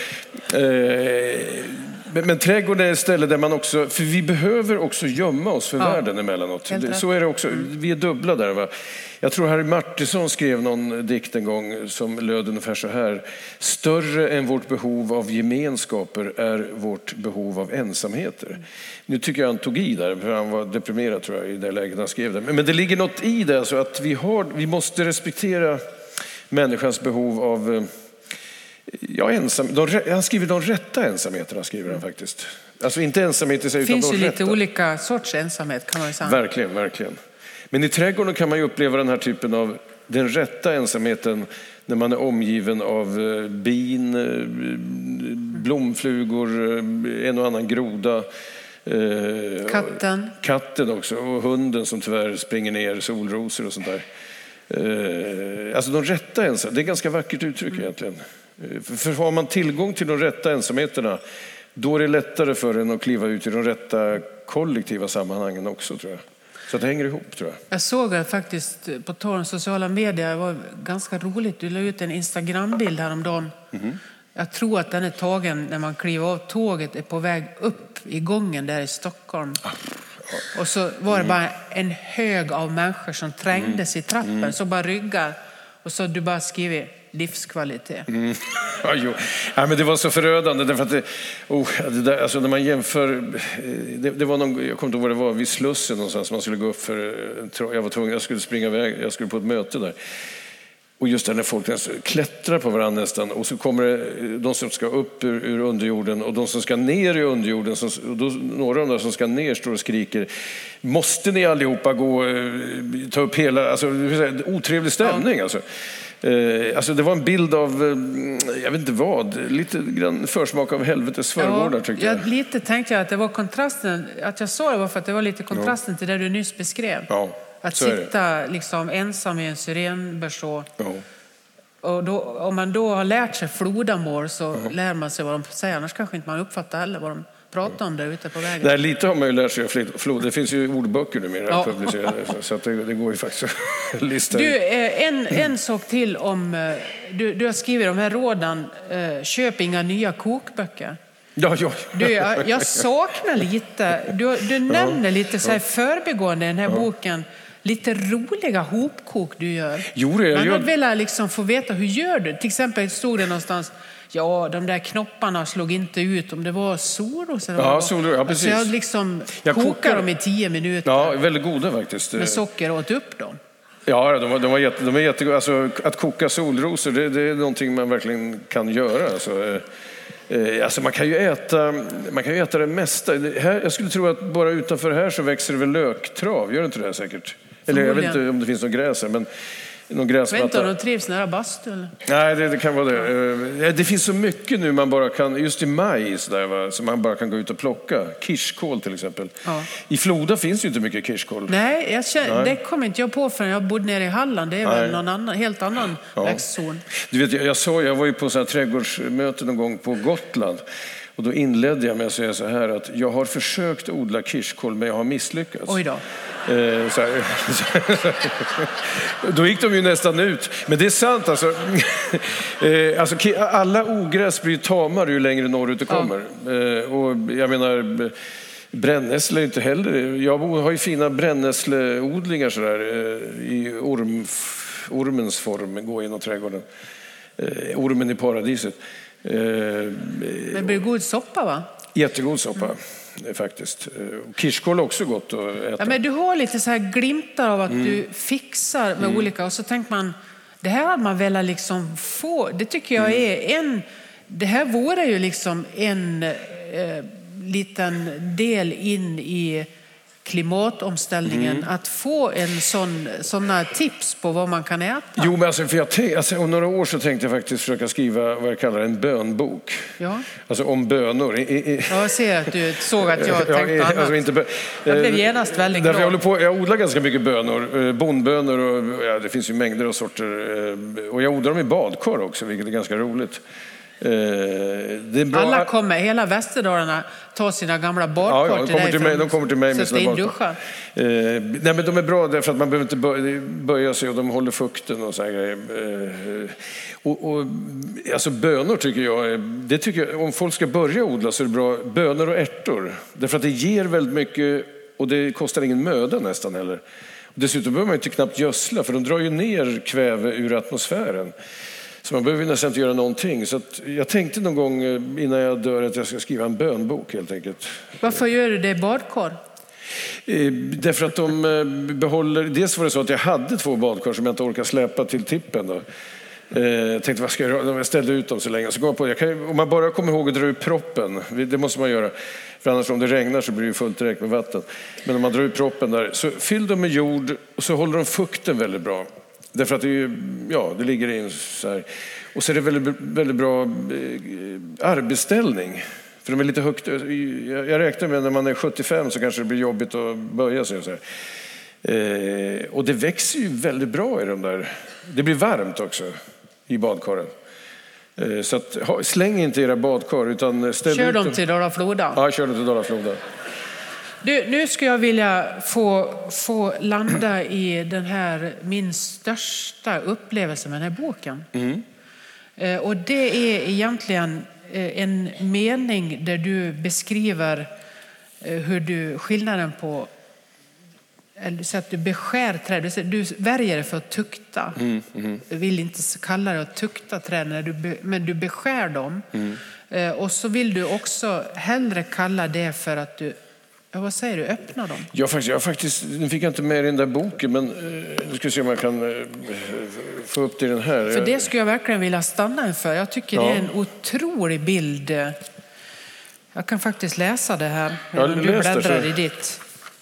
Eh, men, men trädgården är ett ställe där man också, för vi behöver också gömma oss för ja. världen emellanåt. Det, så är det också, vi är dubbla där, va? Jag tror Harry Martinson skrev någon dikt en gång som löd ungefär så här: större än vårt behov av gemenskaper är vårt behov av ensamheter. Mm. Nu tycker jag han tog i där, för han var deprimerad tror jag i det läget han skrev det. Men, men det ligger något i det, så att vi, har, vi måste respektera människans behov av ja, ensam. De, han skriver de rätta ensamheterna, skriver han faktiskt. Alltså inte ensamhet i sig, utan de rätta. Det finns ju lite olika sorts ensamhet, kan man ju säga. Verkligen, verkligen. Men i trädgården kan man ju uppleva den här typen av den rätta ensamheten när man är omgiven av bin, blomflugor, en och annan groda. Katten. Katten också, och hunden som tyvärr springer ner, solrosor och sånt där. Alltså de rätta ensamheterna, det är ett ganska vackert uttryck egentligen. För har man tillgång till de rätta ensamheterna, då är det lättare för en att kliva ut i de rätta kollektiva sammanhangen också, tror jag. Så det hänger ihop, tror jag. Jag såg att faktiskt på tal om sociala medier, det var ganska roligt. Du la ut en Instagram-bild häromdagen. Mm. Jag tror att den är tagen när man kliver av tåget, är på väg upp i gången där i Stockholm. Ah. Ah. Och så var det mm. bara en hög av människor som trängdes mm. i trappen, mm. så bara ryggar. Och så du bara skriver livskvalitet. Mm. Ja, jo. Ja, men det var så förödande därför att det, oh, det där, alltså när man jämför, det, det var någon, jag kommer inte ihåg vad det var, vid Slussen någonstans, man skulle gå upp för, jag var tvungen, jag skulle springa iväg, jag skulle på ett möte där. Och just där när folk klättrar på varandra nästan och så kommer det de som ska upp ur, ur underjorden och de som ska ner i underjorden, som, och då, några av de som ska ner står och skriker: måste ni allihopa gå, ta upp hela, alltså otrevlig stämning alltså. Eh, alltså det var en bild av, jag vet inte vad, lite grann försmak av helvetes förgårdar, ja, tyckte jag. jag. Lite tänkte jag att det var kontrasten, att jag sa det var för att det var lite kontrasten ja. till det du nyss beskrev. Ja, att sitta liksom ensam i en syrenberså. Ja. Och då, om man då har lärt sig flodamål så ja. lär man sig vad de säger, annars kanske inte man uppfattar heller vad de pratar om där ute på vägen. Nej, lite har man ju lärt sig av flod. Det finns ju ordböcker numera ja. publicerade, så att det, det går ju faktiskt att lista. Du, en, en sak till om, du, du har skrivit de här råden, köp inga nya kokböcker. Ja, ja. Du, jag, jag saknar lite, du, du nämner ja. lite så här förbigående i den här ja. boken, lite roliga hopkok du gör. Jo, det, Man jag... hade velat liksom få veta hur gör du. Till exempel stod det någonstans, ja, de där knopparna slog inte ut om det var solros. Ja, solros, ja, precis. Alltså jag liksom jag kokar, kokar dem i tio minuter. Ja, väldigt goda faktiskt. Med socker och åt upp dem. Ja, de, var, de, var jätte, de är jättegoda. Alltså, att koka solrosor, det, det är någonting man verkligen kan göra. Alltså, eh, alltså man kan ju äta, man kan ju äta det mesta. Det här, jag skulle tro att bara utanför här så växer det väl löktrav. Gör det inte det här säkert? Eller jag vet inte om det finns någon gräs här, men någon gräsmatta. Jag vet inte om de trivs nära bastu eller? Nej, det, det kan vara det. Det finns så mycket nu man bara kan, just i maj så där, va, så man bara kan gå ut och plocka. Kirskål till exempel. Ja. I Floda finns ju inte mycket kirskål. Nej, jag känner, Nej. det kom inte jag på förrän jag bodde nere i Halland. Det är Nej. väl någon annan, helt annan ja. växtzon. Du vet, jag, jag, sa, jag var ju på så här trädgårdsmöte någon gång på Gotland. Och då inledde jag med att säga så här att jag har försökt odla kirskål men jag har misslyckats. Oj då. Eh, så här, då gick de ju nästan ut. Men det är sant alltså. eh, alltså alla ogräs blir tamare ju längre norrut det kommer. Ja. Eh, och jag menar, brännässle är inte heller. Jag har ju fina brännässleodlingar så där, eh, i orm, ormens form, gå in i trädgården. Eh, ormen i paradiset. Men det blir god soppa, va? Jättegod soppa, mm. faktiskt. Kirskål är också gott att äta. Ja, men du har lite så här glimtar av att mm. du fixar med mm. olika. Och så tänker man, det här hade man väl liksom få. Det tycker jag är en... Det här vore ju liksom en eh, liten del in i klimatomställningen, mm. att få en sån, såna tips på vad man kan äta. Jo, men alltså, för jag tänk, alltså, om några år så tänkte jag faktiskt försöka skriva vad jag kallar en bönbok. Ja. Alltså om bönor. I, i, jag ser att du såg att jag tänkte ja, annat. Alltså, inte bö, jag blev genast väldigt glad. Jag, håller på, jag odlar ganska mycket bönor, bondbönor och ja, det finns ju mängder av sorter. Och jag odlar dem i badkar också, vilket är ganska roligt. Det är bra. Alla kommer, hela Västerdalarna tar sina gamla badkar ja, ja, till dig till mig, de kommer till mig med sina badkar. Eh, nej, men de är bra därför att man behöver inte böja, böja sig och de håller fukten och så här grejer. Eh, och, och, alltså bönor tycker jag, det tycker jag, om folk ska börja odla så är det bra, bönor och ärtor. Därför att det ger väldigt mycket och det kostar ingen möda nästan heller. Och dessutom behöver man inte knappt gödsla för de drar ju ner kväve ur atmosfären. Så man behöver nästan inte göra någonting. Så att jag tänkte någon gång innan jag dör att jag ska skriva en bönbok helt enkelt. Varför gör du det i badkar? Därför att de behåller... Dels var det så att jag hade två badkar som jag inte orkade släppa till tippen. Då. Jag tänkte, vad ska jag göra? Jag ställde ut dem så länge. Så går jag på, jag kan, om man bara kommer ihåg att dra ut proppen, det måste man göra. För annars om det regnar så blir det fullt direkt med vatten. Men om man drar ut proppen där, så fyll dem med jord och så håller de fukten väldigt bra. Därför att det, är, ja, det ligger in så här. Och så är det väldigt, väldigt bra eh, arbetsställning. För de är lite högt. Jag, jag räknar med när man är sjuttiofem så kanske det blir jobbigt att böja sig. Och, så här. Eh, och det växer ju väldigt bra i de där. Det blir varmt också i badkaren. Eh, så att, ha, släng inte era badkar utan ställ kör ut dem till Dala-Floda. Ja, kör dem till Dala-Floda. Du, nu ska jag vilja få, få landa i den här min största upplevelse med den här boken. Mm. Eh, och det är egentligen eh, en mening där du beskriver eh, hur du skillnaden på eller så att du beskär träd. Du, du värjer dig för att tukta. Mm, mm. Du vill inte kalla det att tukta träd, när du be, men du beskär dem. Mm. Eh, och så vill du också hellre kalla det för att du Ja, vad säger du? Öppna dem. Jag faktiskt, jag faktiskt, nu fick jag inte med i den där boken, men eh, nu ska vi se om man kan eh, få upp det i den här. För det skulle jag verkligen vilja stanna inför. Jag tycker ja. det är en otrolig bild. Jag kan faktiskt läsa det här. Ja, du bläddrar i ditt.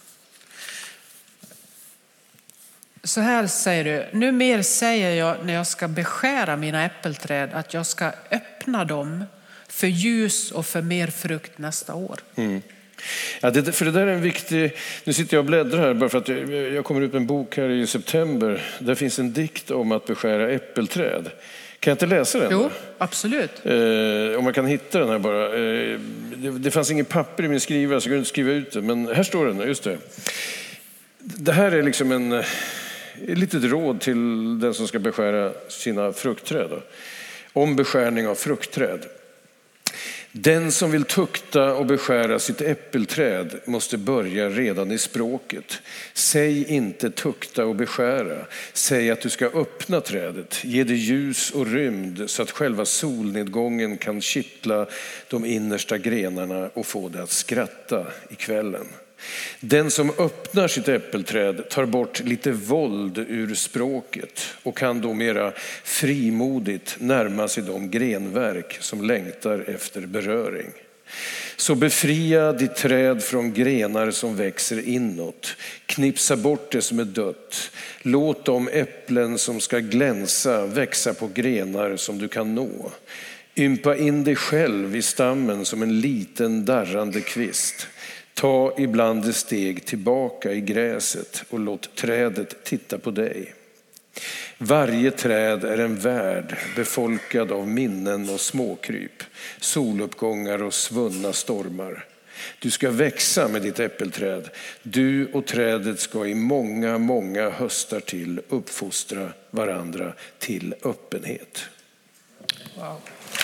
Så här säger du. Nu mer säger jag när jag ska beskära mina äppelträd att jag ska öppna dem för ljus och för mer frukt nästa år. Mm. Ja, det, för det där är en viktig... Nu sitter jag och bläddrar här bara för att jag, jag kommer ut med en bok här i september. Där finns en dikt om att beskära äppelträd. Kan jag inte läsa den? Jo, då? absolut. Eh, om man kan hitta den här bara. Eh, det, det fanns ingen papper i min skrivare så jag kunde inte skriva ut det. Men här står den, just det. Det här är liksom en... ett litet råd till den som ska beskära sina fruktträd. Då. Om beskärning av fruktträd. Den som vill tukta och beskära sitt äppelträd måste börja redan i språket. Säg inte tukta och beskära. Säg att du ska öppna trädet. Ge det ljus och rymd så att själva solnedgången kan kittla de innersta grenarna och få det att skratta i kvällen. Den som öppnar sitt äppelträd tar bort lite våld ur språket och kan då mera frimodigt närma sig de grenverk som längtar efter beröring. Så befria ditt träd från grenar som växer inåt. Knipsa bort det som är dött. Låt de äpplen som ska glänsa växa på grenar som du kan nå. Ympa in dig själv i stammen som en liten darrande kvist. Ta ibland ett steg tillbaka i gräset och låt trädet titta på dig. Varje träd är en värld befolkad av minnen och småkryp, soluppgångar och svunna stormar. Du ska växa med ditt äppelträd. Du och trädet ska i många, många höstar till uppfostra varandra till öppenhet. Wow.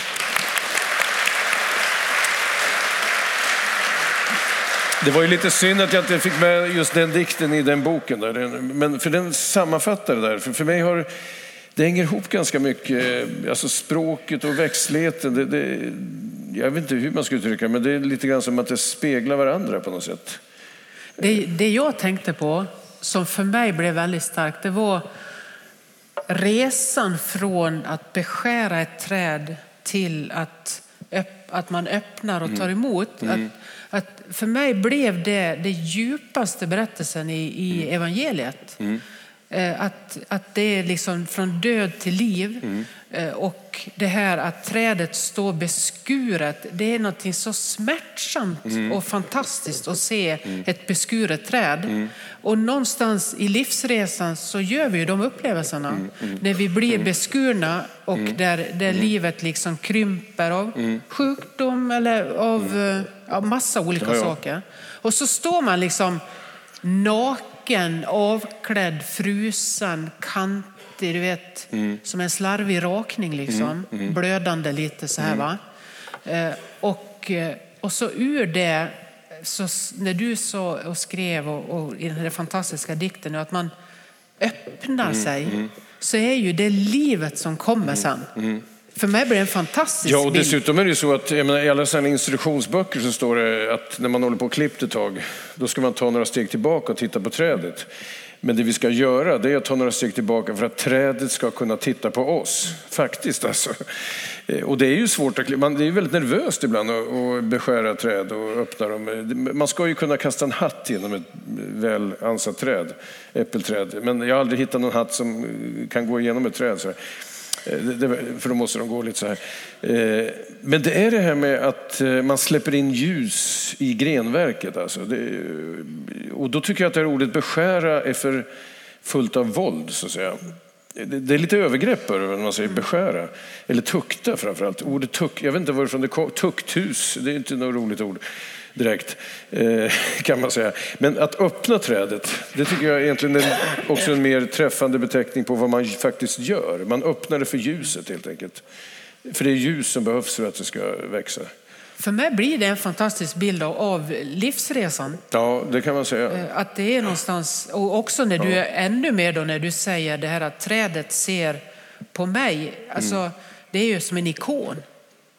Det var ju lite synd att jag inte fick med just den dikten i den boken där. Men för den sammanfattar det där. För, för mig har det hänger ihop ganska mycket. Alltså språket och växtligheten. Det, det, jag vet inte hur man ska uttrycka, men det är lite grann som att det speglar varandra på något sätt. Det, det jag tänkte på, som för mig blev väldigt starkt, det var resan från att beskära ett träd till att, att man öppnar och tar emot. Mm. Att, att för mig blev det det djupaste berättelsen i, i mm. evangeliet. Mm. Att, att det är liksom från död till liv. Mm. Och det här att trädet står beskuret, det är något så smärtsamt mm. och fantastiskt att se mm. ett beskuret träd. Mm. Och någonstans i livsresan så gör vi ju de upplevelserna. Mm. Mm. När vi blir beskurna och mm. där, där mm. livet liksom krymper av mm. sjukdom eller av, mm. av massa olika ja, ja. saker. Och så står man liksom naken, avklädd, frusen, kantig, du vet, mm. som en slarvig rakning liksom, mm. Mm. blödande lite så här mm. va. Eh, och, och så ur det, så när du så och skrev och, och i den här fantastiska dikten att man öppnar mm. sig, mm. så är ju det livet som kommer mm. sen. Mm. För mig blir det en fantastisk Ja, och bild. dessutom är det så att jag menar, i alla sådana instruktionsböcker så står det att när man håller på och klippt ett tag, då ska man ta några steg tillbaka och titta på trädet. Men det vi ska göra, det är att ta några steg tillbaka för att trädet ska kunna titta på oss. Faktiskt alltså. Och det är ju svårt att, man, det är väldigt nervöst ibland att beskära träd och öppna dem. Man ska ju kunna kasta en hatt genom ett väl ansatt träd, äppelträd. Men jag har aldrig hittat någon hatt som kan gå igenom ett träd så här. För då måste de gå lite så här. Men det är det här med att man släpper in ljus i grenverket. Alltså. Det, och då tycker jag att det här ordet beskära är för fullt av våld, så att säga. Det är lite övergrepp när man säger beskära. Eller tukta framförallt. Ordet tuk, jag vet inte varifrån det kommer. Tukthus, det är inte något roligt ord direkt, kan man säga. Men att öppna trädet, det tycker jag egentligen är också en mer träffande beteckning på vad man faktiskt gör. Man öppnar det för ljuset helt enkelt. För det är ljus som behövs för att det ska växa. För mig blir det en fantastisk bild av livsresan. Ja, det kan man säga. Att det är någonstans, och också när du ja. är ännu mer då när du säger det här att trädet ser på mig. Alltså, mm. det är ju som en ikon.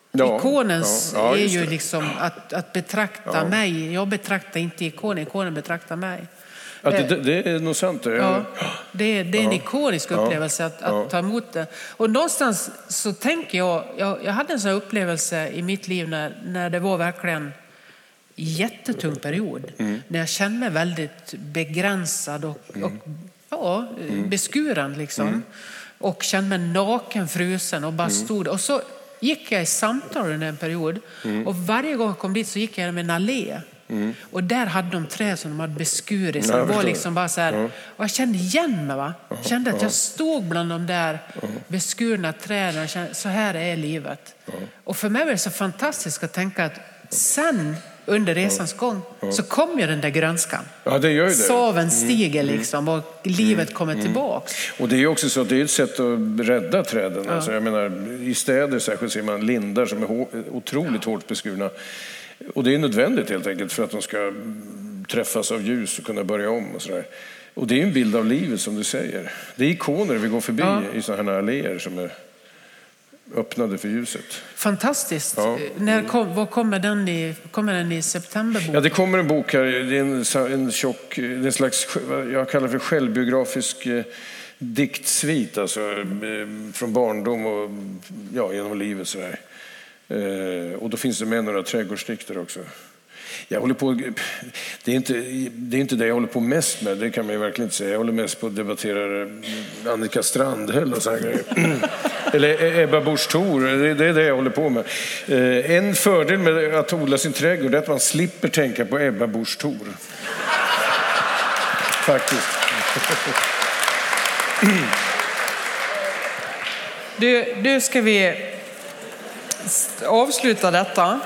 Ja, Ikonens ja, ja, är ju liksom att, att betrakta ja. mig. Jag betraktar inte ikonen, ikonen betraktar mig. Ja, det, det, det är nog sant. Det är, ja, det, det är en ikonisk upplevelse att, att ja. ta emot det. Och någonstans så tänker jag, jag, jag hade en sån upplevelse i mitt liv när, när det var verkligen jättetung period. Mm. När jag kände mig väldigt begränsad och, mm. och ja, mm. beskuren liksom. Mm. Och kände mig naken, frusen och bara stod. Och så gick jag i samtal under en period. Mm. Och varje gång jag kom dit så gick jag med en allé. Mm. Och där hade de träd som de hade beskurit. Så det var liksom bara så här. Mm. Och jag kände igen mig va. Jag kände att jag stod bland de där beskurna träden. Och kände, så här är livet. Mm. Och för mig var det så fantastiskt att tänka att sen under resans gång mm. Mm. så kom ju den där grönskan. Ja, det gör det. Saven stiger mm. liksom och livet kommer mm. tillbaks. Och det är också så att det är ett sätt att rädda träden. Ja. Alltså, jag menar, i städer särskilt ser man lindar som är hår, otroligt hårt beskurna. Och det är nödvändigt helt enkelt för att de ska träffas av ljus och kunna börja om och sådär. Och det är en bild av livet som du säger. Det är ikoner vi går förbi ja. i sådana här alléer som är öppnade för ljuset. Fantastiskt. Ja. När kom, vad kommer den i, kommer den i september? Ja, det kommer en bok här. Det är en, en tjock, det är en slags, jag kallar för självbiografisk eh, diktsvit, alltså eh, från barndom och ja, genom livet sådär. Eh, och då finns det med några trädgårdsdikter också. Jag håller på, det är inte det är inte det jag håller på mest med, det kan man ju verkligen inte säga. Jag håller mest på att debattera Annika Strandhäll och så här grejer. Eller Ebba Busch Thor, det, det är det jag håller på med. Eh, en fördel med att odla sin trädgård är att man slipper tänka på Ebba Busch Thor. Faktiskt. Du, du ska vi avsluta detta.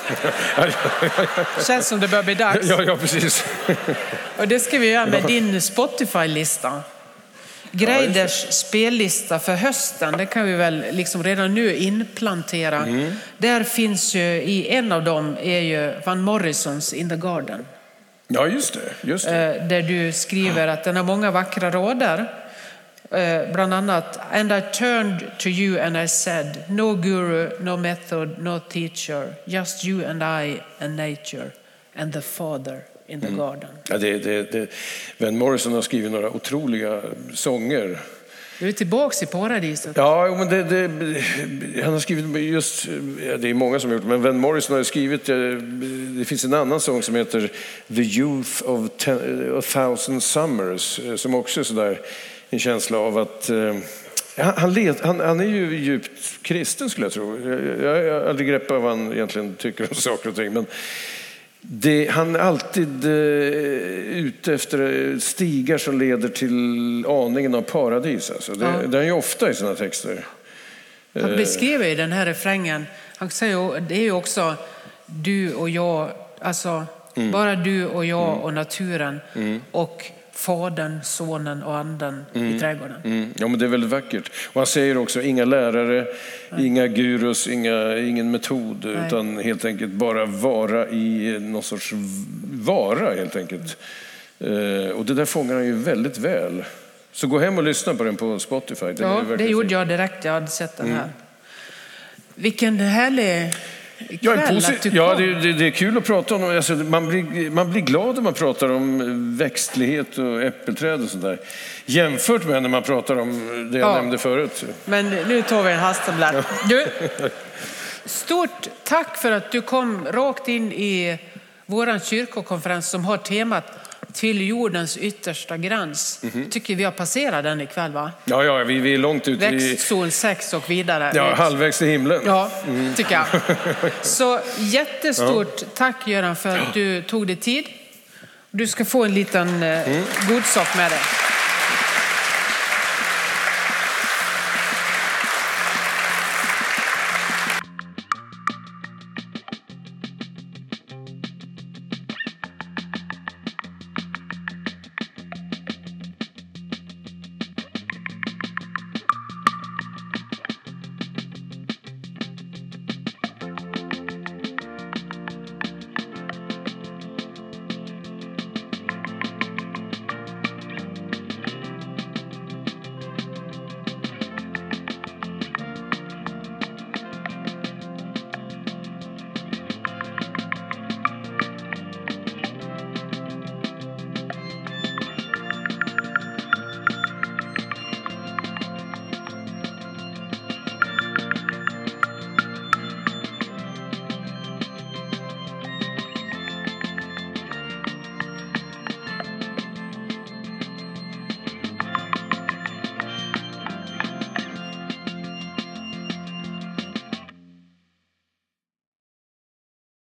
Känns som det börjar bli dags. Ja, ja, precis. Och det ska vi göra med din Spotify-lista. Greiders spellista för hösten, det kan vi väl liksom redan nu inplantera. Mm. Där finns ju, i en av dem är ju Van Morrisons In the Garden. Ja, just det. Just det. Där du skriver att den har många vackra rader. Bland annat, and I turned to you and I said, no guru, no method, no teacher, just you and I and nature and the father in the mm. garden. Ja, det, det, det. Van Morrison har skrivit några otroliga sånger. Du är tillbaka i paradiset. Ja, men det, det, han har skrivit just, ja, det är många som har gjort, men Van Morrison har skrivit, det finns en annan sång som heter The Youth of ten, a Thousand Summers, som också är sådär en känsla av att eh, han, led, han, han är ju djupt kristen skulle jag tro. Jag, jag har aldrig greppat vad han egentligen tycker om saker och ting, men det, han är alltid eh, ute efter stigar som leder till aningen av paradis. Alltså. Det, ja. det är ju ofta i sina texter. Han beskriver ju den här refrängen. Han säger det är ju också du och jag, alltså mm. bara du och jag mm. och naturen mm. och Fadern, sonen och anden mm. i trädgården. Mm. Ja, men det är väldigt vackert. Och han säger också inga lärare, Nej. inga gurus, inga, ingen metod, Nej. utan helt enkelt bara vara i någon sorts vara helt enkelt. Mm. Eh, och det där fångar han ju väldigt väl. Så gå hem och lyssna på den på Spotify. Den ja, det gjorde jag direkt. Jag hade sett den här. Mm. Vilken härlig... Ja, posit- ja det, det, det är kul att prata om. Alltså, man, blir, man blir glad när man pratar om växtlighet och äppelträd och sådär. Jämfört med när man pratar om det jag ja. nämnde förut. Men nu tar vi en hasselblad. Du, stort tack för att du kom rakt in i våran kyrkokonferens som har temat till jordens yttersta gräns. Mm-hmm. Tycker vi har passerat den ikväll, va? Ja, ja, vi, vi är långt ut. Växtzon sex och vidare. Ja, halvvägs till himlen. Ja, mm. tycker jag. Så jättestort ja. tack Göran för att du tog dig tid. Du ska få en liten mm. godsak med dig.